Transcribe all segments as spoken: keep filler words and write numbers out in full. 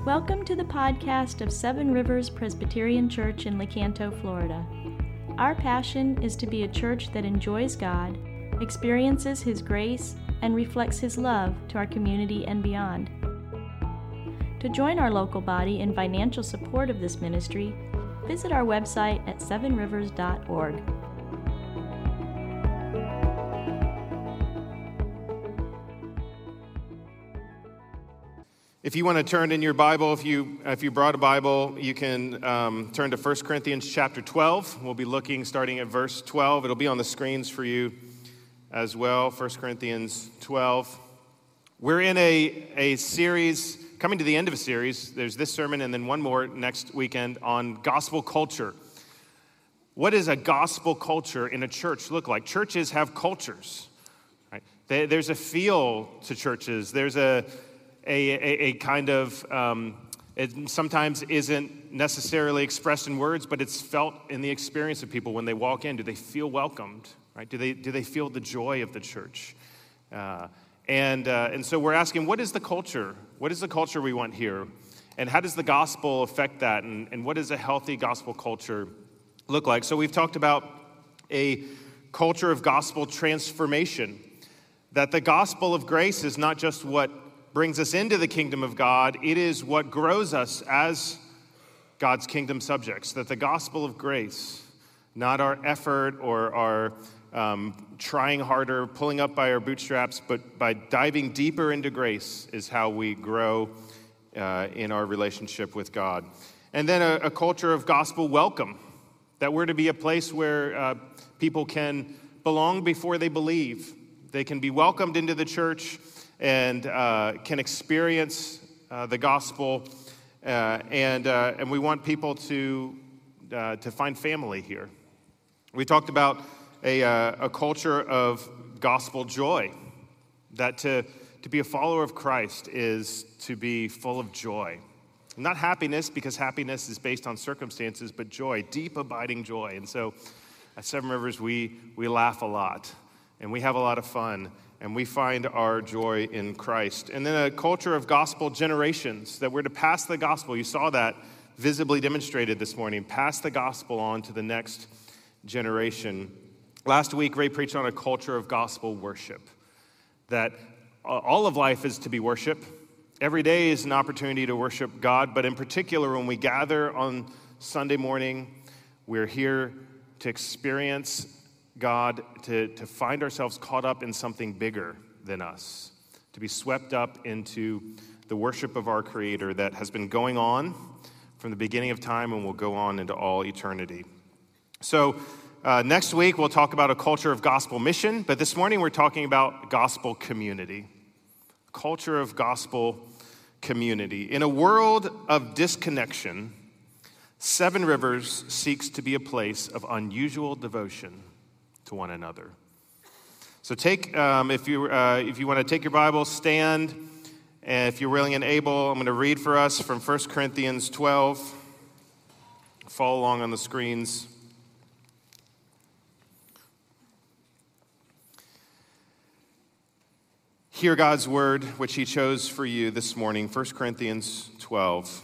Welcome to the podcast of Seven Rivers Presbyterian Church in Lecanto, Florida. Our passion is to be a church that enjoys God, experiences His grace, and reflects His love to our community and beyond. To join our local body in financial support of this ministry, visit our website at seven rivers dot org. If you want to turn in your Bible, if you if you brought a Bible, you can um, turn to First Corinthians chapter twelve. We'll be looking starting at verse twelve. It'll be on the screens for you as well, First Corinthians twelve. We're in a, a series, coming to the end of a series. There's this sermon and then one more next weekend on gospel culture. What does a gospel culture in a church look like? Churches have cultures, right? They, there's a feel to churches. There's a A, a, a kind of, um, it sometimes isn't necessarily expressed in words, but it's felt in the experience of people when they walk in. Do they feel welcomed, right? Do they do they feel the joy of the church? Uh, and uh, and so we're asking, what is the culture? What is the culture we want here? And how does the gospel affect that? And, and what does a healthy gospel culture look like? So we've talked about a culture of gospel transformation, that the gospel of grace is not just what brings us into the kingdom of God, it is what grows us as God's kingdom subjects. That the gospel of grace, not our effort or our um, trying harder, pulling up by our bootstraps, but by diving deeper into grace is how we grow uh, in our relationship with God. And then a, a culture of gospel welcome, that we're to be a place where uh, people can belong before they believe. They can be welcomed into the church and uh, can experience uh, the gospel, uh, and uh, and we want people to uh, to find family here. We talked about a uh, a culture of gospel joy, that to to be a follower of Christ is to be full of joy, not happiness, because happiness is based on circumstances, but joy, deep abiding joy. And so, at Seven Rivers, we we laugh a lot, and we have a lot of fun. And we find our joy in Christ. And then a culture of gospel generations, that we're to pass the gospel. You saw that visibly demonstrated this morning. Pass the gospel on to the next generation. Last week, Ray preached on a culture of gospel worship, that all of life is to be worship. Every day is an opportunity to worship God, but in particular, when we gather on Sunday morning, we're here to experience God, to, to find ourselves caught up in something bigger than us, to be swept up into the worship of our Creator that has been going on from the beginning of time and will go on into all eternity. So uh, next week we'll talk about a culture of gospel mission, but this morning we're talking about gospel community, culture of gospel community. In a world of disconnection, Seven Rivers seeks to be a place of unusual devotion to one another. So take, um, if you uh, if you want to take your Bible, stand, and if you're willing and able, I'm going to read for us from First Corinthians twelve. Follow along on the screens. Hear God's word, which He chose for you this morning, First Corinthians twelve.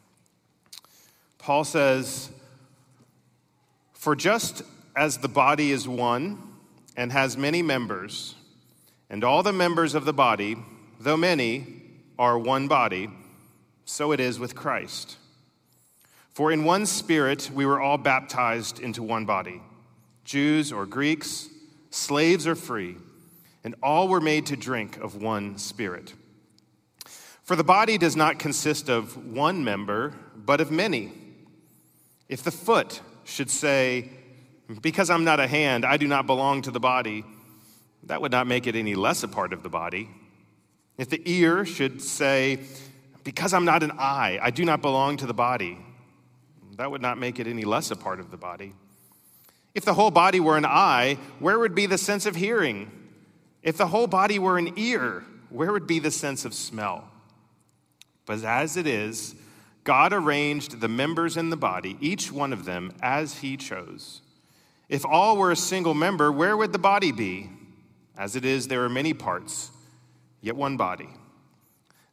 Paul says, "For just as the body is one and has many members, and all the members of the body, though many, are one body, so it is with Christ. For in one Spirit we were all baptized into one body, Jews or Greeks, slaves or free, and all were made to drink of one Spirit. For the body does not consist of one member, but of many. If the foot should say, 'Because I'm not a hand, I do not belong to the body,' that would not make it any less a part of the body. If the ear should say, 'Because I'm not an eye, I do not belong to the body,' that would not make it any less a part of the body. If the whole body were an eye, where would be the sense of hearing? If the whole body were an ear, where would be the sense of smell? But as it is, God arranged the members in the body, each one of them, as He chose. If all were a single member, where would the body be? As it is, there are many parts, yet one body.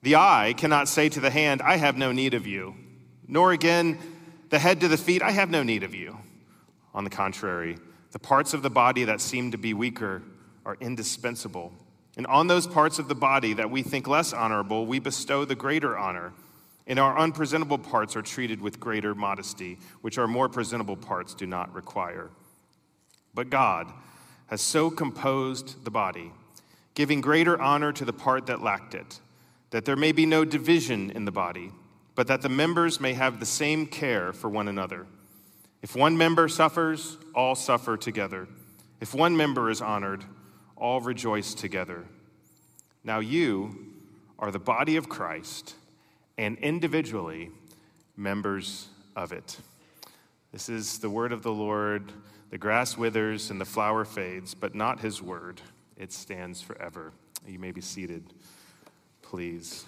The eye cannot say to the hand, I have no need of you, nor again the head to the feet, I have no need of you. On the contrary, the parts of the body that seem to be weaker are indispensable. And on those parts of the body that we think less honorable, we bestow the greater honor. And our unpresentable parts are treated with greater modesty, which our more presentable parts do not require. But God has so composed the body, giving greater honor to the part that lacked it, that there may be no division in the body, but that the members may have the same care for one another. If one member suffers, all suffer together. If one member is honored, all rejoice together. Now you are the body of Christ, and individually members of it. This is the word of the Lord. The grass withers and the flower fades, but not his word. It stands forever. You may be seated, please.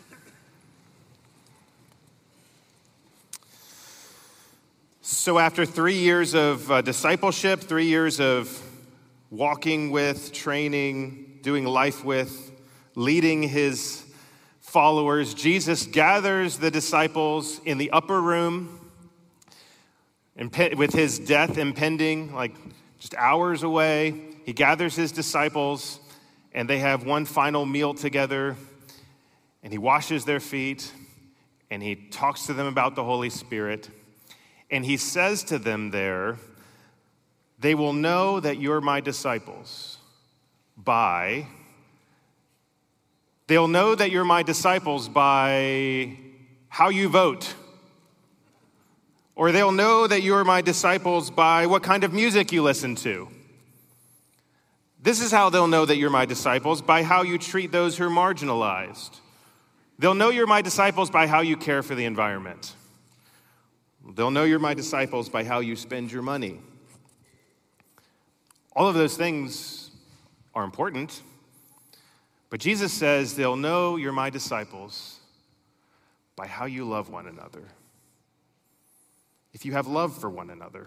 So after three years of uh, discipleship, three years of walking with, training, doing life with, leading his followers, Jesus gathers the disciples in the upper room with his death impending, like just hours away. He gathers his disciples, and they have one final meal together, and he washes their feet, and he talks to them about the Holy Spirit, and he says to them there, they will know that you're my disciples by, they'll know that you're my disciples by how you vote. Or they'll know that you are my disciples by what kind of music you listen to. This is how they'll know that you're my disciples, by how you treat those who are marginalized. They'll know you're my disciples by how you care for the environment. They'll know you're my disciples by how you spend your money. All of those things are important, but Jesus says they'll know you're my disciples by how you love one another. If you have love for one another.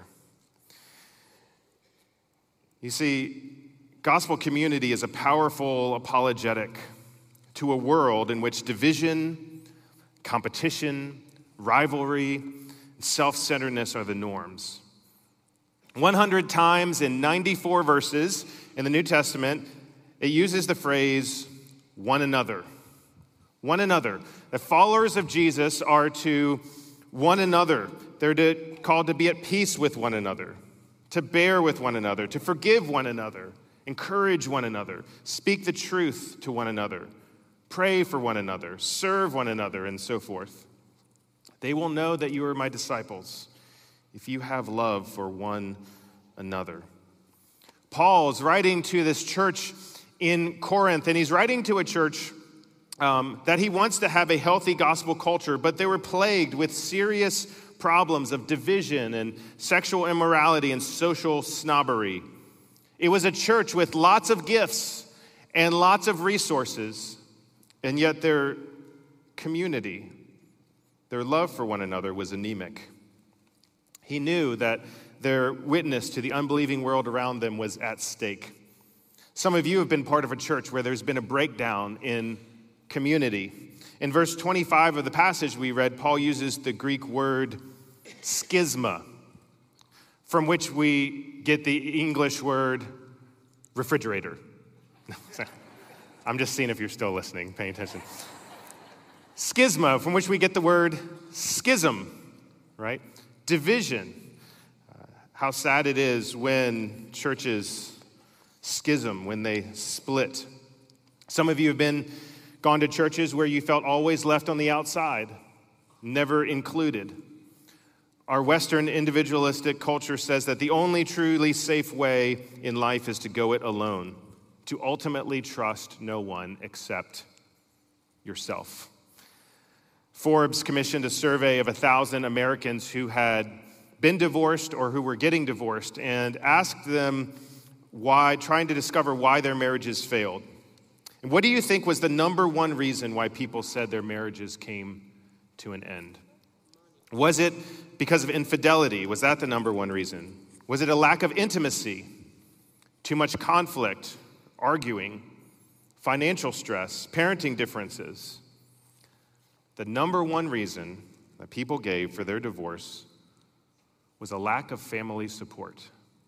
You see, gospel community is a powerful apologetic to a world in which division, competition, rivalry, and self-centeredness are the norms. one hundred times in ninety-four verses in the New Testament, it uses the phrase, one another. One another. The followers of Jesus are to one another. They're to, called to be at peace with one another, to bear with one another, to forgive one another, encourage one another, speak the truth to one another, pray for one another, serve one another, and so forth. They will know that you are my disciples if you have love for one another. Paul is writing to this church in Corinth, and he's writing to a church um, that he wants to have a healthy gospel culture, but they were plagued with serious problems of division and sexual immorality and social snobbery. It was a church with lots of gifts and lots of resources, and yet their community, their love for one another was anemic. He knew that their witness to the unbelieving world around them was at stake. Some of you have been part of a church where there's been a breakdown in community. In verse twenty-five of the passage we read, Paul uses the Greek word schisma, from which we get the English word refrigerator. I'm just seeing if you're still listening, paying attention. Schisma, from which we get the word schism, right? Division. Uh, how sad it is when churches schism, when they split. Some of you have been gone to churches where you felt always left on the outside, never included. Our Western individualistic culture says that the only truly safe way in life is to go it alone, to ultimately trust no one except yourself. Forbes commissioned a survey of a thousand Americans who had been divorced or who were getting divorced and asked them why, trying to discover why their marriages failed. And what do you think was the number one reason why people said their marriages came to an end? Was it because of infidelity? Was that the number one reason? Was it a lack of intimacy? Too much conflict, arguing, financial stress, parenting differences? the number one reason that people gave for their divorce was a lack of family support.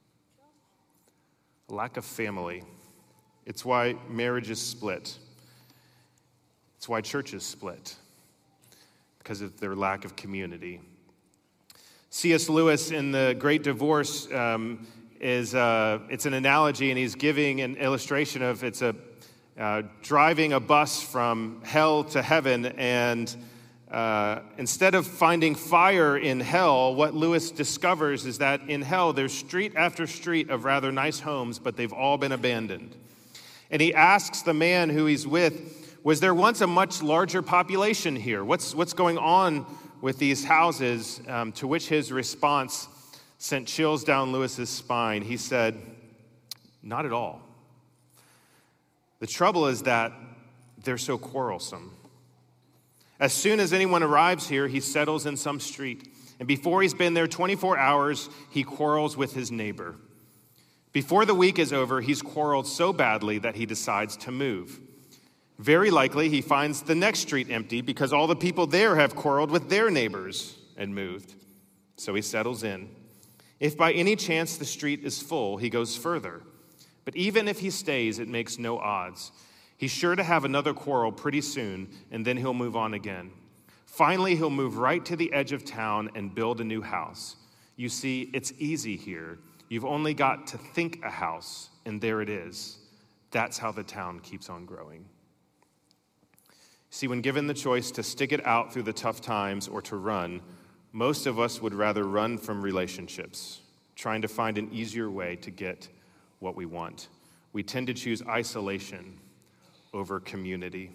A lack of family. It's why marriages split. It's why churches split, because of their lack of community. C S Lewis in The Great Divorce um, is uh, it's an analogy, and he's giving an illustration of it's a uh, driving a bus from hell to heaven, and uh, instead of finding fire in hell, what Lewis discovers is that in hell there's street after street of rather nice homes, but they've all been abandoned. And he asks the man who he's with, was there once a much larger population here? What's what's going on with these houses? Um, to which his response sent chills down Lewis's spine. He said, not at all. The trouble is that they're so quarrelsome. As soon as anyone arrives here, he settles in some street. And before he's been there twenty-four hours, he quarrels with his neighbor. Before the week is over, he's quarreled so badly that he decides to move. Very likely, he finds the next street empty because all the people there have quarreled with their neighbors and moved. So he settles in. If by any chance the street is full, he goes further. But even if he stays, it makes no odds. He's sure to have another quarrel pretty soon, and then he'll move on again. Finally, he'll move right to the edge of town and build a new house. You see, it's easy here. You've only got to think a house, and there it is. That's how the town keeps on growing. See, when given the choice to stick it out through the tough times or to run, most of us would rather run from relationships, trying to find an easier way to get what we want. We tend to choose isolation over community.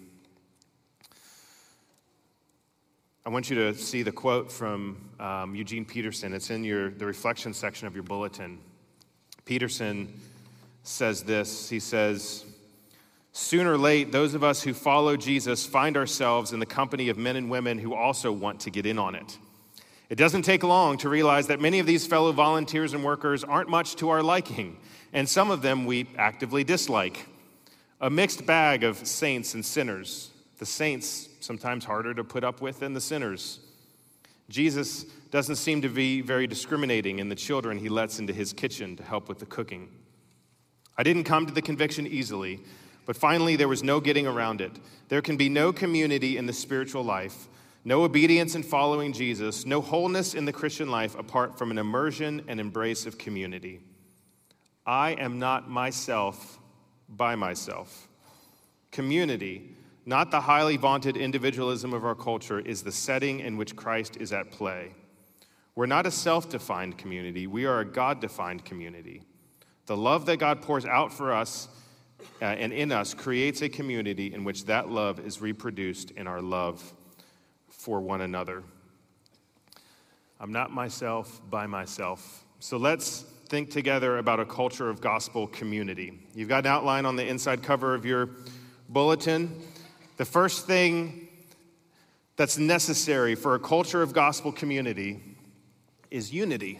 I want you to see the quote from um, Eugene Peterson. It's in your the reflection section of your bulletin. Peterson says this. He says, sooner or late, those of us who follow Jesus find ourselves in the company of men and women who also want to get in on it. It doesn't take long to realize that many of these fellow volunteers and workers aren't much to our liking, and some of them we actively dislike. A mixed bag of saints and sinners. The saints sometimes harder to put up with than the sinners. Jesus doesn't seem to be very discriminating in the children he lets into his kitchen to help with the cooking. I didn't come to the conviction easily, but finally there was no getting around it. There can be no community in the spiritual life, no obedience in following Jesus, no wholeness in the Christian life apart from an immersion and embrace of community. I am not myself by myself. Community, not the highly vaunted individualism of our culture, is the setting in which Christ is at play. We're not a self-defined community. We are a God-defined community. The love that God pours out for us uh, and in us creates a community in which that love is reproduced in our love for one another. I'm not myself by myself. So let's think together about a culture of gospel community. You've got an outline on the inside cover of your bulletin. The first thing that's necessary for a culture of gospel community is unity.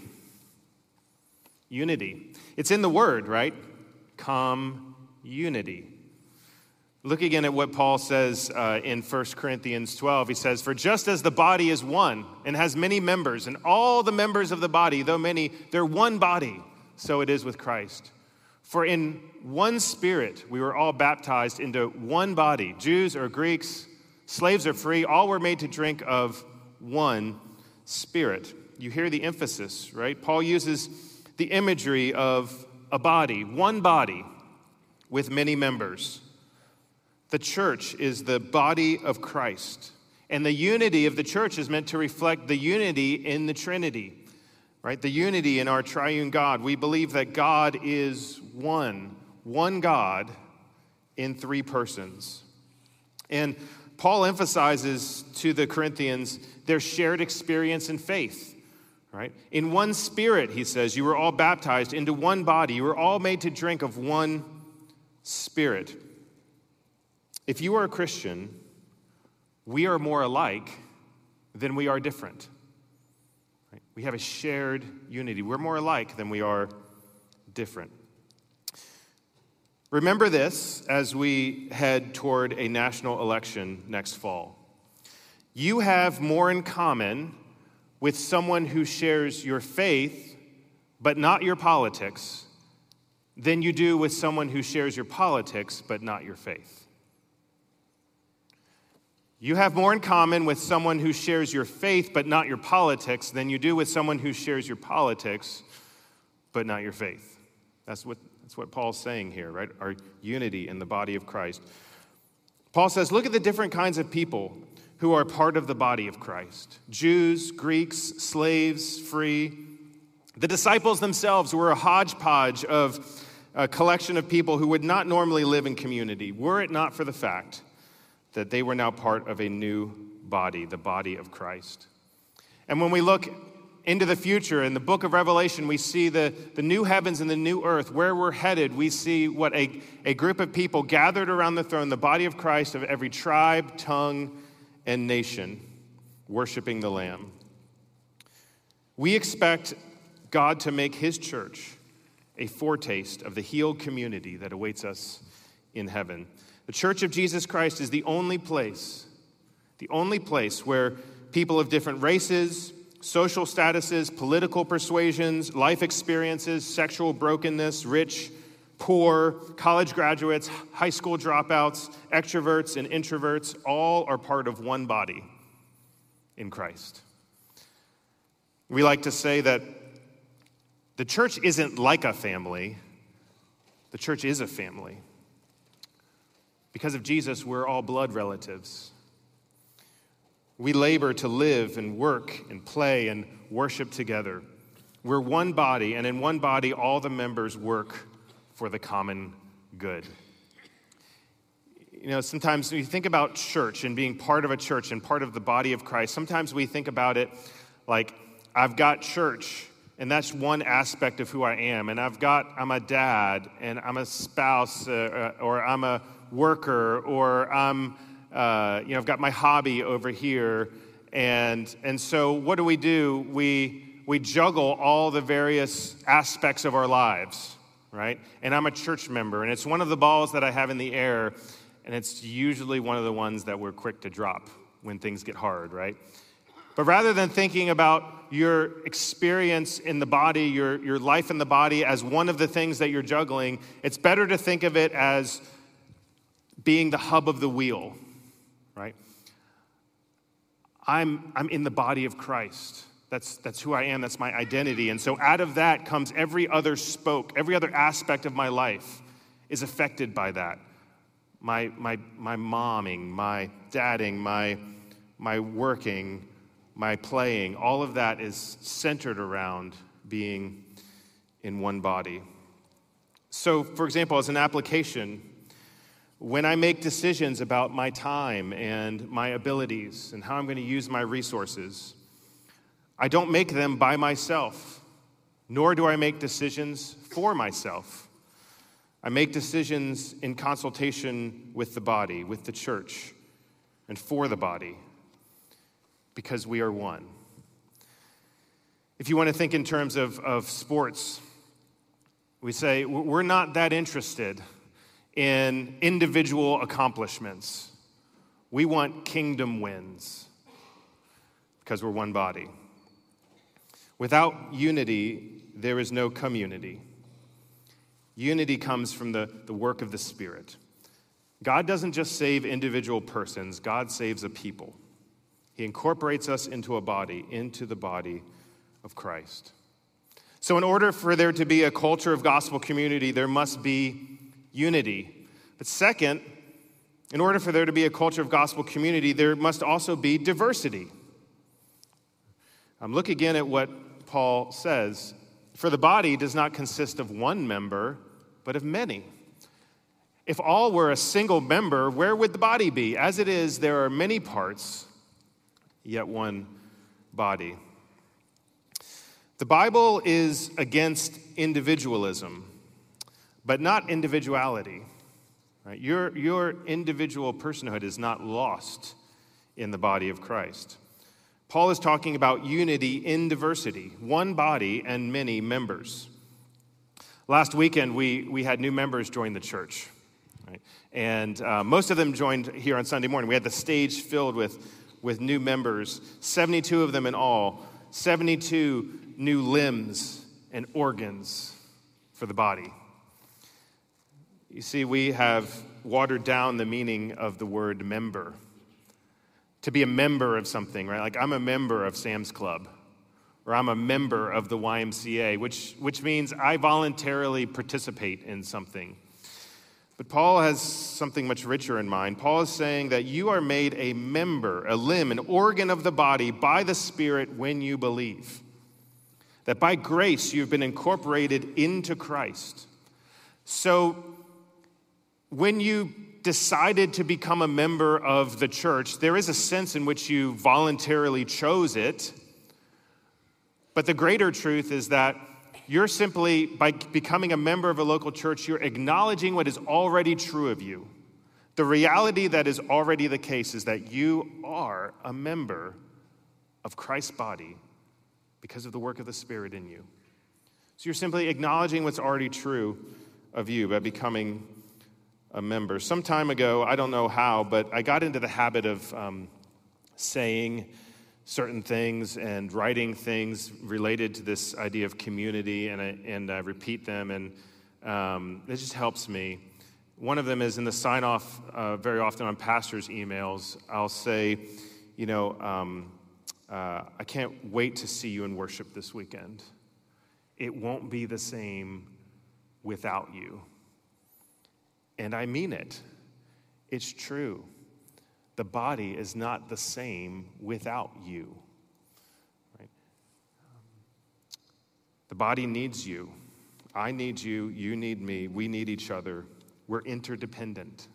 Unity. It's in the word, right? Come unity. Look again at what Paul says uh, in First Corinthians twelve. He says, for just as the body is one and has many members, and all the members of the body, though many, they're one body, so it is with Christ. For in one spirit we were all baptized into one body, Jews or Greeks, slaves or free, all were made to drink of one spirit. You hear the emphasis, right? Paul uses the imagery of a body, one body with many members. The church is the body of Christ, and the unity of the church is meant to reflect the unity in the Trinity, right? The unity in our triune God. We believe that God is one, one God in three persons. And Paul emphasizes to the Corinthians their shared experience in faith, right? In one spirit, he says, you were all baptized into one body. You were all made to drink of one spirit. If you are a Christian, we are more alike than we are different. Right? We have a shared unity. We're more alike than we are different. Remember this as we head toward a national election next fall. You have more in common with someone who shares your faith, but not your politics, than you do with someone who shares your politics, but not your faith. You have more in common with someone who shares your faith, but not your politics, than you do with someone who shares your politics, but not your faith. That's what, that's what Paul's saying here, right? Our unity in the body of Christ. Paul says, look at the different kinds of people who are part of the body of Christ. Jews, Greeks, slaves, free. The disciples themselves were a hodgepodge of a collection of people who would not normally live in community, were it not for the fact that they were now part of a new body, the body of Christ. And when we look into the future, in the book of Revelation, we see the, the new heavens and the new earth. Where we're headed, we see what a, a group of people gathered around the throne, the body of Christ, of every tribe, tongue, and nation, worshiping the Lamb. We expect God to make his church a foretaste of the healed community that awaits us in heaven. The Church of Jesus Christ is the only place, the only place where people of different races, social statuses, political persuasions, life experiences, sexual brokenness, rich, poor, college graduates, high school dropouts, extroverts, and introverts, all are part of one body in Christ. We like to say that the church isn't like a family. The church is a family. Because of Jesus, we're all blood relatives. We labor to live and work and play and worship together. We're one body, and in one body, all the members work for the common good. You know, sometimes when you think about church and being part of a church and part of the body of Christ, sometimes we think about it like, I've got church, and that's one aspect of who I am. And I've got, I'm a dad, and I'm a spouse, uh, or I'm a worker, or I'm, uh, you know, I've got my hobby over here. And and so what do we do? We we juggle all the various aspects of our lives, right? And I'm a church member, and it's one of the balls that I have in the air, and it's usually one of the ones that we're quick to drop when things get hard, right? But rather than thinking about your experience in the body, your, your life in the body as one of the things that you're juggling, it's better to think of it as being the hub of the wheel, right? I'm, I'm in the body of Christ. That's, that's who I am. That's my identity. And so out of that comes every other spoke, every other aspect of my life is affected by that. My, my, my momming, my dadding, my, my working, my playing, all of that is centered around being in one body. So, for example, as an application, when I make decisions about my time and my abilities and how I'm going to use my resources, I don't make them by myself, nor do I make decisions for myself. I make decisions in consultation with the body, with the church, and for the body, because we are one. If you want to think in terms of, of sports, we say we're not that interested in individual accomplishments. We want kingdom wins because we're one body. Without unity, there is no community. Unity comes from the, the work of the Spirit. God doesn't just save individual persons, God saves a people. He incorporates us into a body, into the body of Christ. So in order for there to be a culture of gospel community, there must be unity. But second, in order for there to be a culture of gospel community, there must also be diversity. Um, look again at what Paul says. For the body does not consist of one member, but of many. If all were a single member, where would the body be? As it is, there are many parts, yet one body. The Bible is against individualism, but not individuality. Right? Your, your individual personhood is not lost in the body of Christ. Paul is talking about unity in diversity, one body and many members. Last weekend, we, we had new members join the church. Right? And uh, most of them joined here on Sunday morning. We had the stage filled with with new members, seventy-two of them in all, seventy-two new limbs and organs for the body. You see, we have watered down the meaning of the word member. To be a member of something, right? Like I'm a member of Sam's Club, or I'm a member of the Y M C A, which, which means I voluntarily participate in something. But Paul has something much richer in mind. Paul is saying that you are made a member, a limb, an organ of the body by the Spirit when you believe. That by grace you've been incorporated into Christ. So when you decided to become a member of the church, there is a sense in which you voluntarily chose it. But the greater truth is that you're simply, by becoming a member of a local church, you're acknowledging what is already true of you. The reality that is already the case is that you are a member of Christ's body because of the work of the Spirit in you. So you're simply acknowledging what's already true of you by becoming a member. Some time ago, I don't know how, but I got into the habit of um, saying certain things and writing things related to this idea of community, and I, and I repeat them, and um, it just helps me. One of them is in the sign-off, uh, very often on pastors' emails, I'll say, you know, um, uh, I can't wait to see you in worship this weekend. It won't be the same without you. And I mean it. It's true. The body is not the same without you. Right? The body needs you. I need you. You need me. We need each other. We're interdependent.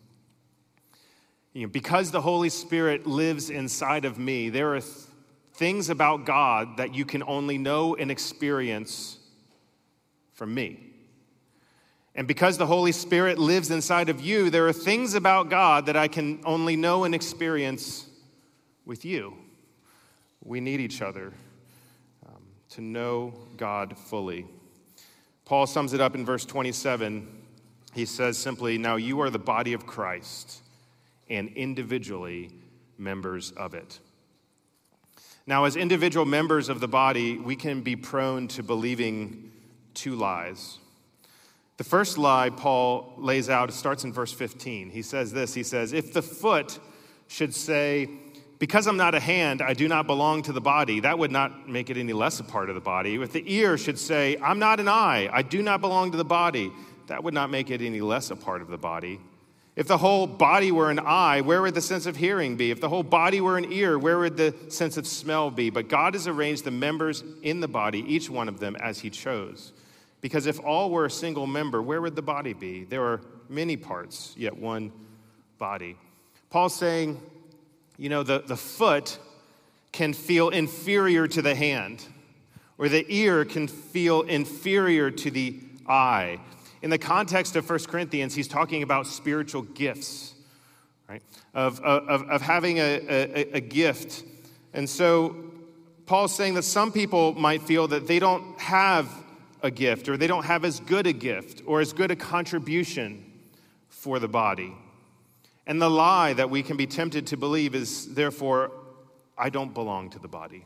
You know, because the Holy Spirit lives inside of me, there are th- things about God that you can only know and experience from me. And because the Holy Spirit lives inside of you, there are things about God that I can only know and experience with you. We need each other um, to know God fully. Paul sums it up in verse twenty-seven. He says simply, now you are the body of Christ and individually members of it. Now, as individual members of the body, we can be prone to believing two lies. The first lie Paul lays out starts in verse fifteen. He says this, he says, if the foot should say, because I'm not a hand, I do not belong to the body, that would not make it any less a part of the body. If the ear should say, I'm not an eye, I do not belong to the body, that would not make it any less a part of the body. If the whole body were an eye, where would the sense of hearing be? If the whole body were an ear, where would the sense of smell be? But God has arranged the members in the body, each one of them, as he chose. Because if all were a single member, where would the body be? There are many parts, yet one body. Paul's saying, you know, the, the foot can feel inferior to the hand, or the ear can feel inferior to the eye. In the context of First Corinthians, he's talking about spiritual gifts, right? Of, of, of having a, a, a gift. And so Paul's saying that some people might feel that they don't have a gift, or they don't have as good a gift, or as good a contribution for the body. And the lie that we can be tempted to believe is, therefore, I don't belong to the body.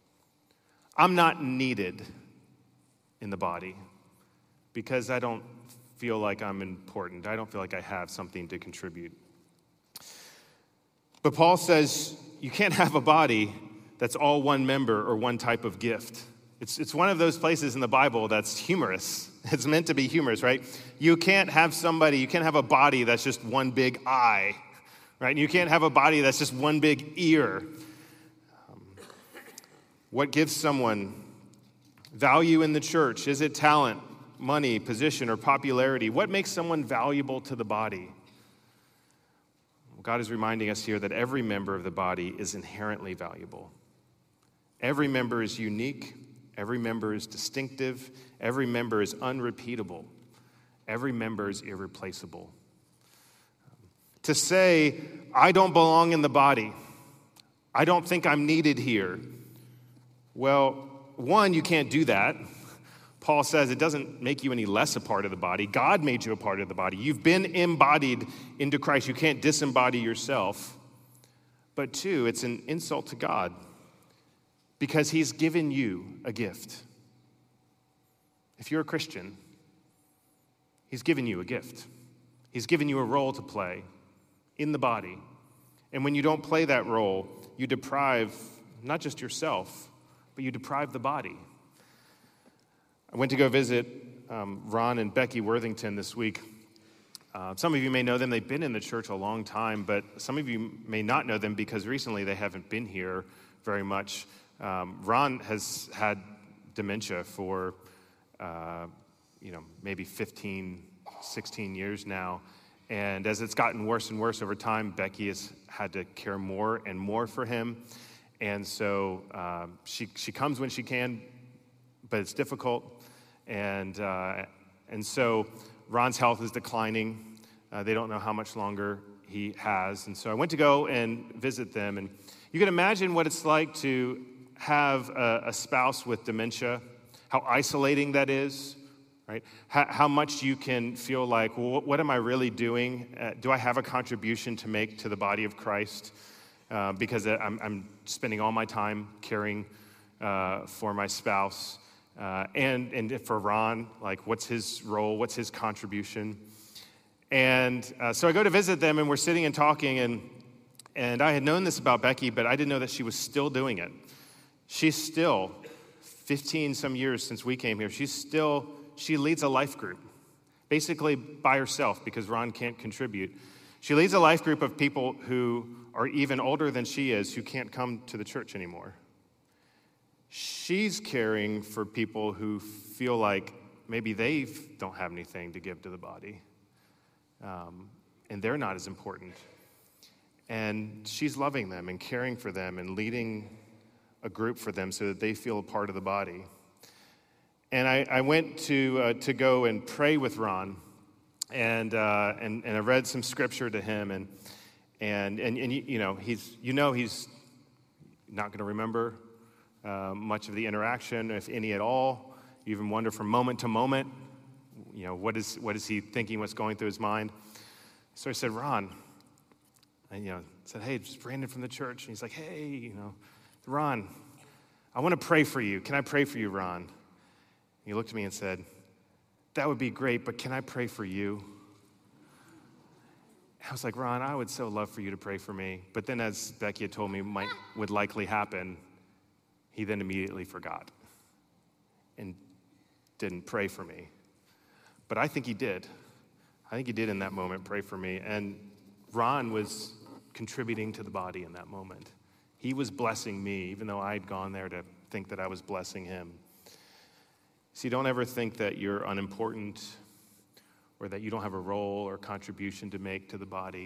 I'm not needed in the body because I don't feel like I'm important. I don't feel like I have something to contribute. But Paul says you can't have a body that's all one member or one type of gift. It's, it's one of those places in the Bible that's humorous. It's meant to be humorous, right? You can't have somebody, you can't have a body that's just one big eye, right? And you can't have a body that's just one big ear. Um, what gives someone value in the church? Is it talent, money, position, or popularity? What makes someone valuable to the body? Well, God is reminding us here that every member of the body is inherently valuable. Every member is unique. Every member is distinctive. Every member is unrepeatable. Every member is irreplaceable. To say, I don't belong in the body, I don't think I'm needed here, well, one, you can't do that. Paul says it doesn't make you any less a part of the body. God made you a part of the body. You've been embodied into Christ. You can't disembody yourself. But two, it's an insult to God because he's given you a gift. If you're a Christian, he's given you a gift. He's given you a role to play in the body. And when you don't play that role, you deprive not just yourself, but you deprive the body. I went to go visit um, Ron and Becky Worthington this week. Uh, some of you may know them. They've been in the church a long time, but some of you may not know them because recently they haven't been here very much. Um, Ron has had dementia for, uh, you know, maybe fifteen, sixteen years now. And as it's gotten worse and worse over time, Becky has had to care more and more for him. And so uh, she she comes when she can, but it's difficult. And uh, and so Ron's health is declining. Uh, they don't know how much longer he has. And so I went to go and visit them. And you can imagine what it's like to have a, a spouse with dementia, how isolating that is, right? How, how much you can feel like, well, what, what am I really doing? Uh, do I have a contribution to make to the body of Christ? Uh, because I'm, I'm spending all my time caring uh, for my spouse. Uh, and, and for Ron, like, what's his role? What's his contribution? And uh, so I go to visit them, and we're sitting and talking, and and I had known this about Becky, but I didn't know that she was still doing it. She's still, fifteen some years since we came here, she's still, she leads a life group, basically by herself because Ron can't contribute. She leads a life group of people who are even older than she is, who can't come to the church anymore. She's caring for people who feel like maybe they don't have anything to give to the body, um, and they're not as important. And she's loving them and caring for them and leading a group for them so that they feel a part of the body. And I, I went to uh, to go and pray with Ron, and uh, and and I read some scripture to him, and and and, and you know he's you know he's not going to remember Uh, much of the interaction, if any at all. You even wonder from moment to moment, you know, what is what is he thinking, what's going through his mind. So I said, Ron, I, you know, said, hey, it's Brandon from the church. And he's like, hey, you know, Ron, I want to pray for you. Can I pray for you, Ron? And he looked at me and said, that would be great, but can I pray for you? I was like, Ron, I would so love for you to pray for me. But then, as Becky had told me might would likely happen, he then immediately forgot and didn't pray for me. But I think he did. I think he did in that moment pray for me. And Ron was contributing to the body in that moment. He was blessing me, even though I'd gone there to think that I was blessing him. See, don't ever think that you're unimportant or that you don't have a role or contribution to make to the body.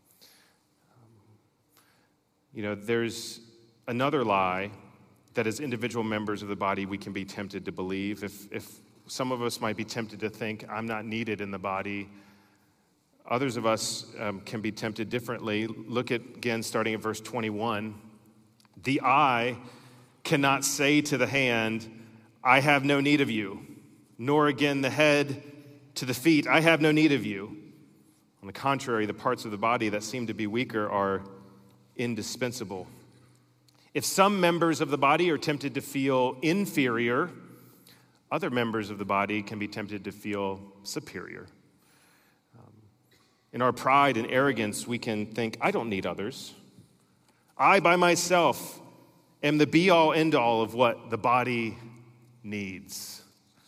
Um, you know, there's another lie that as individual members of the body, we can be tempted to believe. If, if some of us might be tempted to think, I'm not needed in the body, others of us um, can be tempted differently. Look at, again, starting at verse twenty-one. The eye cannot say to the hand, I have no need of you, nor again the head to the feet, I have no need of you. On the contrary, the parts of the body that seem to be weaker are indispensable. If some members of the body are tempted to feel inferior, other members of the body can be tempted to feel superior. Um, in our pride and arrogance, we can think, I don't need others. I, by myself, am the be-all, end-all of what the body needs.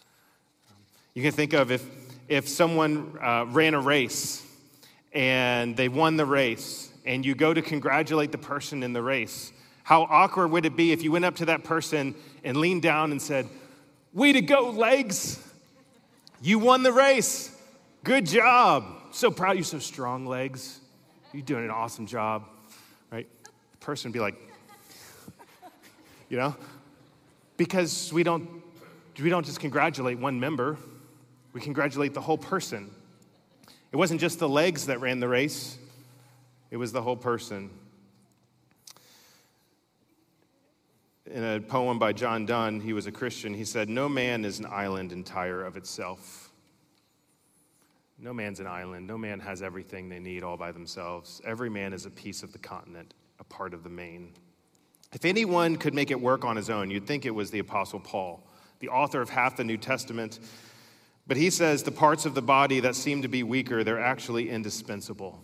You can think of if, if someone uh, ran a race and they won the race, and you go to congratulate the person in the race, how awkward would it be if you went up to that person and leaned down and said, way to go, legs. You won the race. Good job. So proud. You're so strong, legs. You're doing an awesome job, right? The person would be like, you know, because we don't, we don't just congratulate one member. We congratulate the whole person. It wasn't just the legs that ran the race. It was the whole person. In a poem by John Donne, he was a Christian, he said, no man is an island entire of itself. No man's an island. No man has everything they need all by themselves. Every man is a piece of the continent a part of the main. If anyone could make it work on his own, you'd think it was the Apostle Paul, the author of half the New Testament. But he says the parts of the body that seem to be weaker, they're actually indispensable.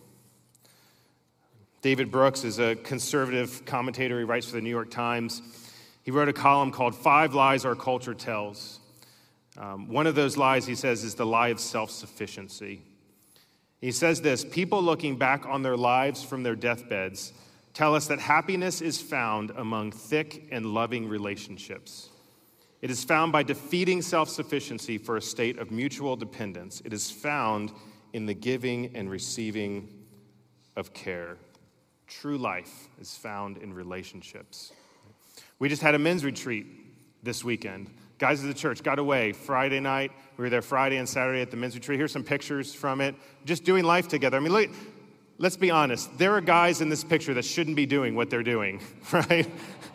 David Brooks is a conservative commentator. He writes for the New York Times. He wrote a column called Five Lies Our Culture Tells. Um, one of those lies, he says, is the lie of self-sufficiency. He says this: people looking back on their lives from their deathbeds tell us that happiness is found among thick and loving relationships. It is found by defeating self-sufficiency for a state of mutual dependence. It is found in the giving and receiving of care. True life is found in relationships. We just had a men's retreat this weekend. Guys of the church got away Friday night. We were there Friday and Saturday at the men's retreat. Here's some pictures from it. Just doing life together. I mean, look, let's be honest. There are guys in this picture that shouldn't be doing what they're doing, right?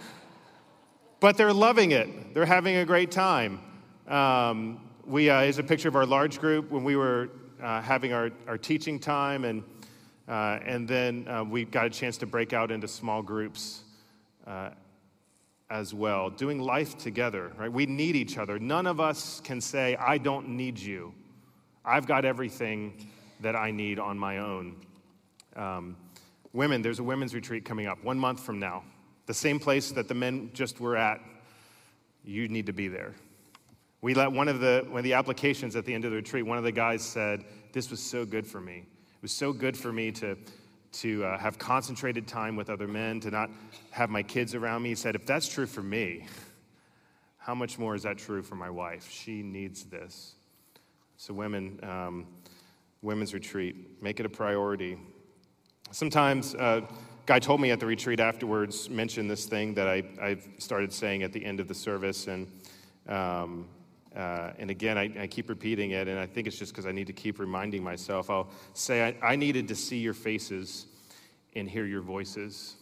But they're loving it. They're having a great time. Um, we uh, here's a picture of our large group when we were uh, having our, our teaching time, and uh, and then uh, we got a chance to break out into small groups uh, as well, doing life together. Right? We need each other. None of us can say, "I don't need you. I've got everything that I need on my own." Um, women, there's a women's retreat coming up one month from now. The same place that the men just were at, you need to be there. We let one of the one of the applications at the end of the retreat, one of the guys said, "This was so good for me. It was so good for me to, to uh, have concentrated time with other men, to not have my kids around me." He said, "If that's true for me, how much more is that true for my wife? She needs this." So women, um, women's retreat, make it a priority. Sometimes, uh, guy told me at the retreat afterwards, mentioned this thing that I, I've started saying at the end of the service, and um, uh, and again, I, I keep repeating it, and I think it's just because I need to keep reminding myself. I'll say, I, I needed to see your faces and hear your voices.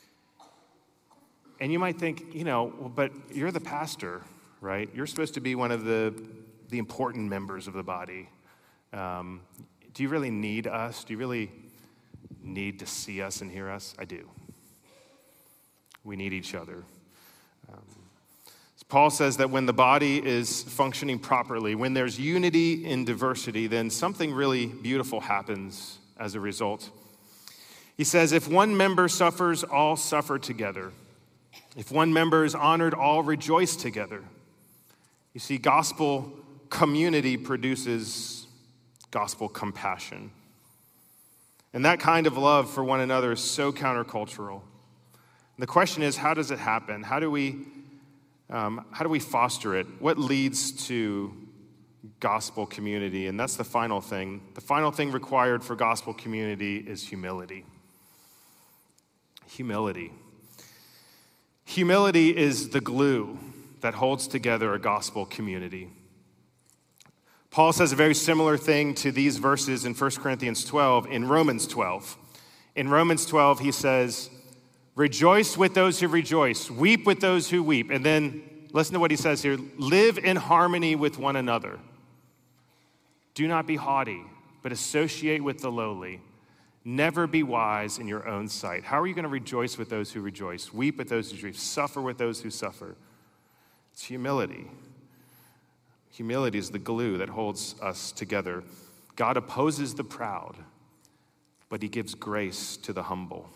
And you might think, you know, well, but you're the pastor, right? You're supposed to be one of the, the important members of the body. Um, do you really need us? Do you really need to see us and hear us? I do. We need each other. Um, Paul says that when the body is functioning properly, when there's unity in diversity, then something really beautiful happens as a result. He says, if one member suffers, all suffer together. If one member is honored, all rejoice together. You see, gospel community produces gospel compassion. And that kind of love for one another is so countercultural. The question is, how does it happen? How do we, um, how do we foster it? What leads to gospel community? And that's the final thing. The final thing required for gospel community is humility. Humility. Humility is the glue that holds together a gospel community. Paul says a very similar thing to these verses in First Corinthians twelve in Romans twelve. In Romans twelve, he says, rejoice with those who rejoice, weep with those who weep. And then listen to what he says here, live in harmony with one another. Do not be haughty, but associate with the lowly. Never be wise in your own sight. How are you going to rejoice with those who rejoice, weep with those who weep, suffer with those who suffer? It's humility. Humility is the glue that holds us together. God opposes the proud, but he gives grace to the humble.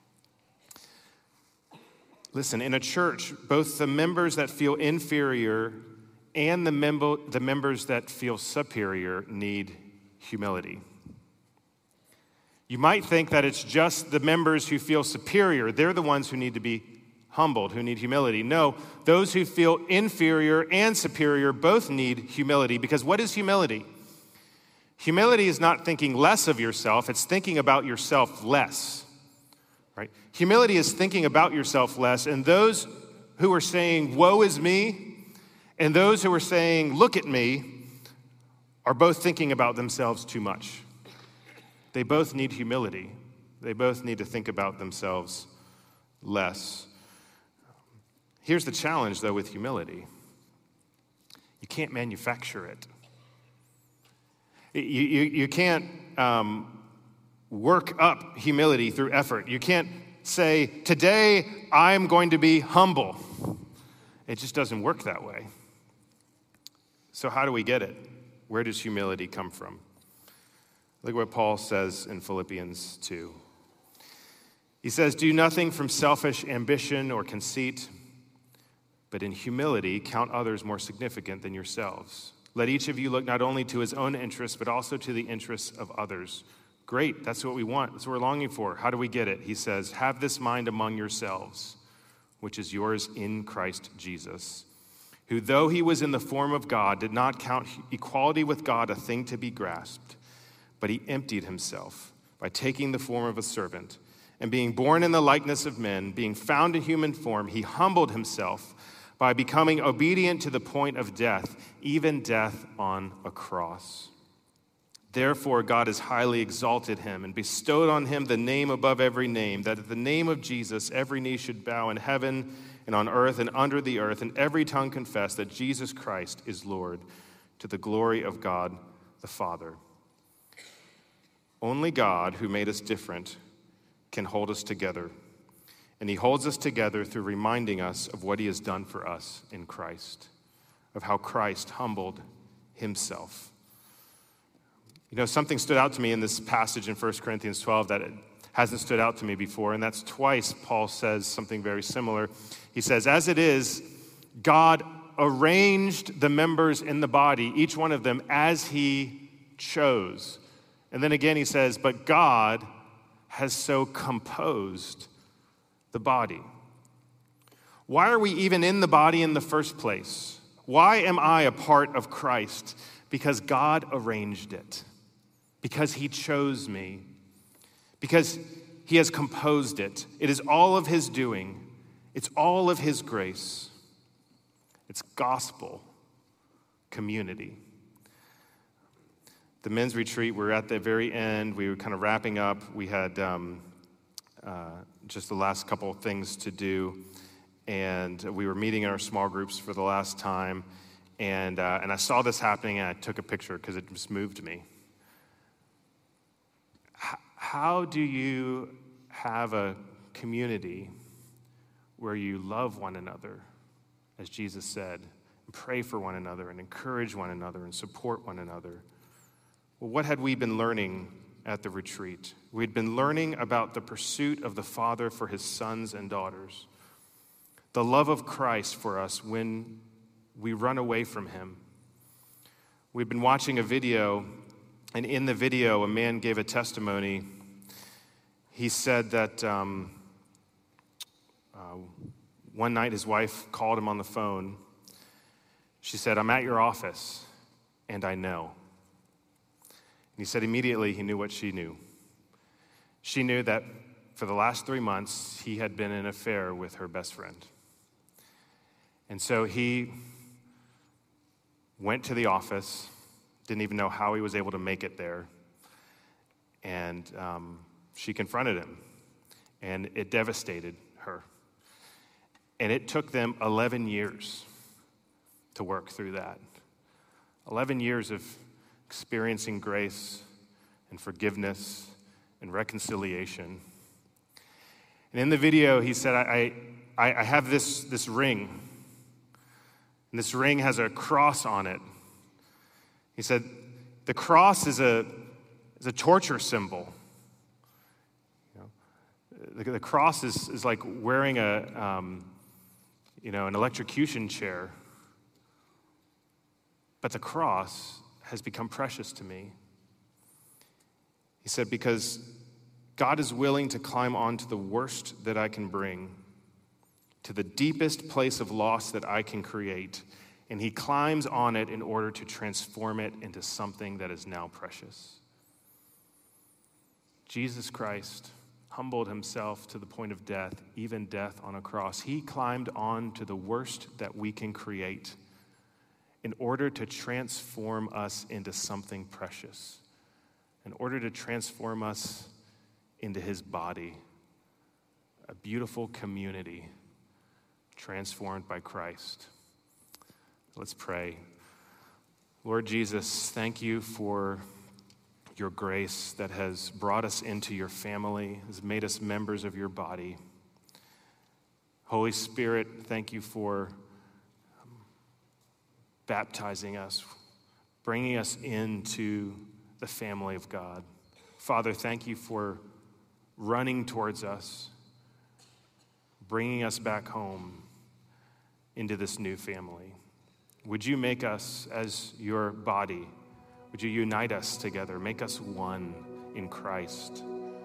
Listen, in a church, both the members that feel inferior and the, mem- the members that feel superior need humility. You might think that it's just the members who feel superior, they're the ones who need to be humbled, who need humility. No, those who feel inferior and superior both need humility, because what is humility? Humility is not thinking less of yourself, it's thinking about yourself less, right? Humility is thinking about yourself less, and those who are saying, woe is me, and those who are saying, look at me, are both thinking about themselves too much. They both need humility. They both need to think about themselves less. Here's the challenge, though, with humility. You can't manufacture it. You, you, you can't um, work up humility through effort. You can't say, today I'm going to be humble. It just doesn't work that way. So how do we get it? Where does humility come from? Look at what Paul says in Philippians two. He says, do nothing from selfish ambition or conceit, but in humility count others more significant than yourselves. Let each of you look not only to his own interests, but also to the interests of others. Great, that's what we want. That's what we're longing for. How do we get it? He says, have this mind among yourselves, which is yours in Christ Jesus, who though he was in the form of God, did not count equality with God a thing to be grasped, but he emptied himself by taking the form of a servant, and being born in the likeness of men, being found in human form, he humbled himself by becoming obedient to the point of death, even death on a cross. Therefore, God has highly exalted him and bestowed on him the name above every name, that at the name of Jesus every knee should bow in heaven and on earth and under the earth, and every tongue confess that Jesus Christ is Lord, to the glory of God the Father. Only God, who made us different, can hold us together. And he holds us together through reminding us of what he has done for us in Christ, of how Christ humbled himself. You know, something stood out to me in this passage in First Corinthians twelve that it hasn't stood out to me before, and that's twice Paul says something very similar. He says, as it is, God arranged the members in the body, each one of them, as he chose. And then again he says, but God has so composed the body. Why are we even in the body in the first place? Why am I a part of Christ? Because God arranged it. Because he chose me. Because he has composed it. It is all of his doing. It's all of his grace. It's gospel community. The men's retreat, we're at the very end. We were kind of wrapping up. We had um, uh, just the last couple of things to do. And we were meeting in our small groups for the last time. And, uh, and I saw this happening, and I took a picture because it just moved me. H- how do you have a community where you love one another, as Jesus said, and pray for one another, and encourage one another, and support one another? Well, what had we been learning at the retreat? We'd been learning about the pursuit of the Father for his sons and daughters, the love of Christ for us when we run away from him. We've been watching a video, and in the video, a man gave a testimony. He said that um, uh, one night his wife called him on the phone. She said, I'm at your office, and I know. And he said immediately he knew what she knew. She knew that for the last three months, he had been in an affair with her best friend. And so he went to the office, didn't even know how he was able to make it there. And um, she confronted him, and it devastated her. And it took them eleven years to work through that. eleven years of experiencing grace and forgiveness and reconciliation. And in the video, he said, I, I, I have this, this ring. And this ring has a cross on it. He said, the cross is a, is a torture symbol. You know, the, the cross is, is like wearing a, um, you know, an electrocution chair. But the cross has become precious to me. He said, because God is willing to climb onto the worst that I can bring, to the deepest place of loss that I can create, and he climbs on it in order to transform it into something that is now precious. Jesus Christ humbled himself to the point of death, even death on a cross. He climbed on to the worst that we can create in order to transform us into something precious, in order to transform us into his body, a beautiful community transformed by Christ. Let's pray. Lord Jesus, thank you for your grace that has brought us into your family, has made us members of your body. Holy Spirit, thank you for baptizing us, bringing us into the family of God. Father, thank you for running towards us, bringing us back home into this new family. Would you make us as your body? Would you unite us together, make us one in Christ?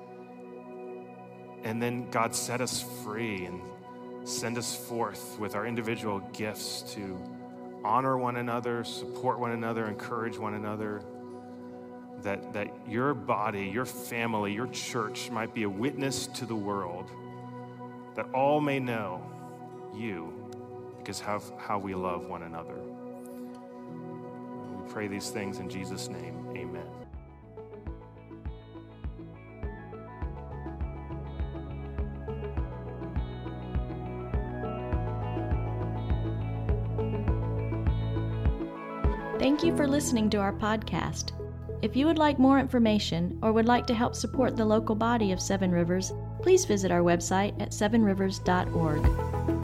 And then, God, set us free and send us forth with our individual gifts to honor one another, support one another, encourage one another, that, that your body, your family, your church might be a witness to the world, that all may know you because of how we love one another. We pray these things in Jesus' name, amen. Thank you for listening to our podcast. If you would like more information or would like to help support the local body of Seven Rivers, please visit our website at seven rivers dot org.